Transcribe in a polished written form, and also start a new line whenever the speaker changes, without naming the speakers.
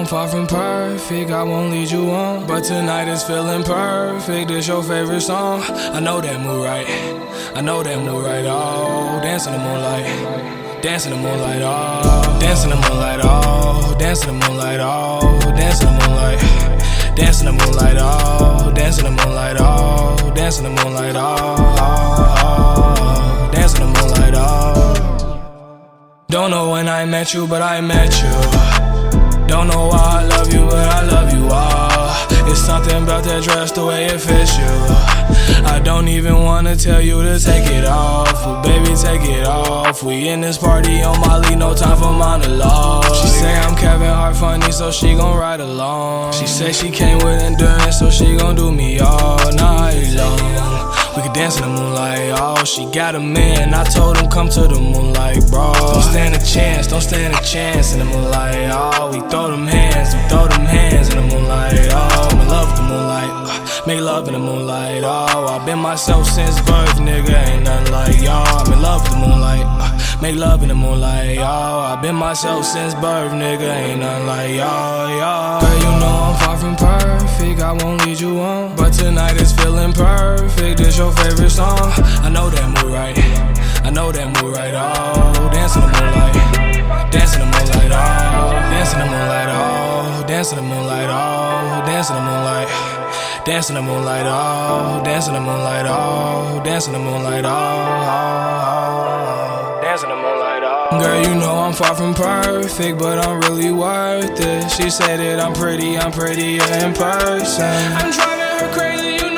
far from perfect, I won't lead you on. But tonight is feeling perfect, it's your favorite song. I know that move right, I know that move right. Oh, dance in the moonlight, dance in the moonlight. Oh, dance in the moonlight. Oh, dance in the moonlight. Oh, dance in the moonlight. Dance in the moonlight. Oh, dance in the moonlight. Oh, dance in the moonlight. Oh, dance in the moonlight. Oh. Don't know when I met you, but I met you. Don't know why I love you, but I love you all. It's something about that dress, the way it fits you. I don't even wanna tell you to take it off, but baby, take it off. We in this party on Molly, no time for monologue. She say I'm Kevin Hart funny, so she gon' ride along. She say she came with endurance, so she gon' do me all night long. We could dance in the moonlight, oh, she got a man. I told him come to the moonlight, bro. Don't stand a chance, don't stand a chance in the moonlight, oh. We throw them hands in the moonlight, oh. I'm in love with the moonlight, make love in the moonlight, oh. I've been myself since birth, nigga, ain't nothing like y'all. I'm in love with the moonlight, make love in the moonlight, oh. I've been myself since birth, nigga, ain't nothing like y'all. Girl, you know I'm far from perfect, I won't lead you on. But tonight is feeling perfect, it's your favorite song. I know that move right, I know that move right, oh. Dance in the moonlight, dance in the moonlight, oh. Dance in the moonlight, oh. Dance in the moonlight, oh. Dance in the moonlight, dance in the moonlight, oh. Dance in the moonlight, oh. Dance in the moonlight, oh. Dance in the moonlight, oh. Girl, you know I'm far from perfect, but I'm really worth it. She said that I'm prettier in person. I'm driving her crazy.